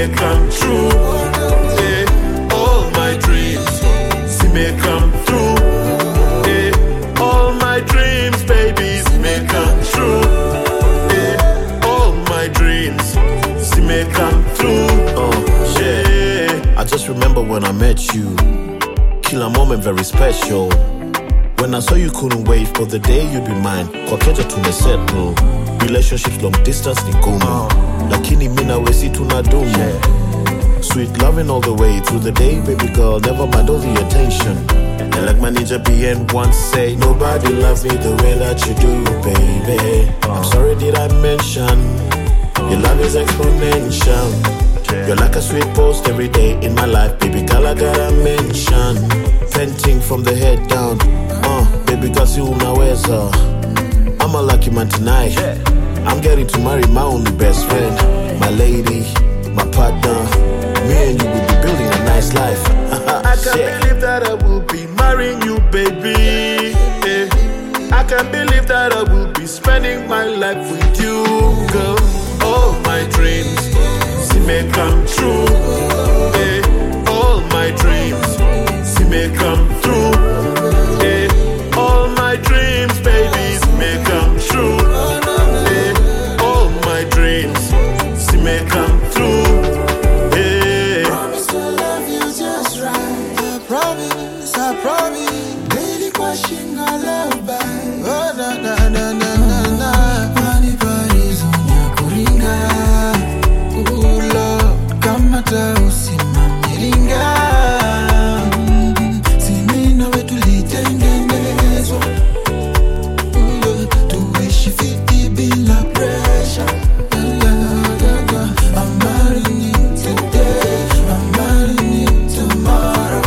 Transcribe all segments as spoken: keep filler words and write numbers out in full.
may come true. Eh, all my dreams, see may come through. Eh, all my dreams, babies, may come true. Eh, all my dreams, see may come through. Oh, yeah. I just remember when I met you. Kill a moment very special. When I saw you couldn't wait for the day you'd be mine. Kwa keja tumesettle. Relationships long distance ni gumu. Lakini mina we si tunadumu. Sweet loving all the way through the day, baby girl, never mind all the attention. And like my ninja B N once say, nobody loves me the way that you do, baby. I'm sorry did I mention, your love is exponential. You're like a sweet post every day in my life, baby girl, I gotta mention. Painting from the head down, uh, baby girl, si unaweza. I'm a lucky man tonight. I'm getting to marry my only best friend, my lady, my partner. Me and you will be building a nice life. I can't yeah. believe that I will be marrying you, baby. Eh. I can't believe that I will be spending my life with you, girl. All my dreams, see may come true. Eh. All my dreams, see may come through. Eh. All my dreams, babies, may come true. Eh. All my dreams, see may come through. I promise, daily question I love by. Oh na na na na na na. Mani parizo nyakuringa. Ooh love, kama ta usimamiringa. Sinina wetu litengenezwa. Ooh, tuishi fiti bila pressure. I'm marrying you today. I'm marrying you tomorrow.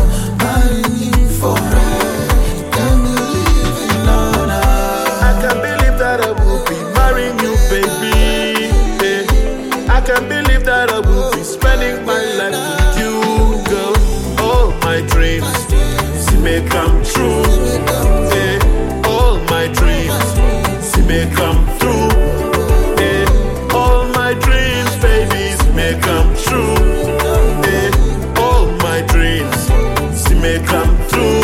I can't believe that I will be spending my life with you, girl. All my dreams, see may come true. Eh, all my dreams, see may come through. Eh, all my dreams, babies, may come true. Eh, all my dreams, see may come through.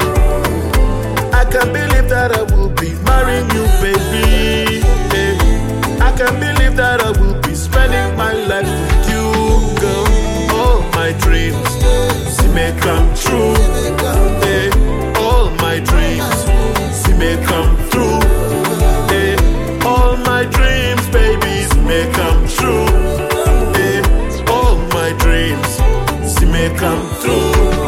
I can't believe that I will be marrying you, baby. Eh, I can't believe that I will be spending my life with you, girl. All my dreams, see may come true. Eh, all my dreams, see may come through. Eh, all my dreams, babies, may come true. Eh, all my dreams, see may come through.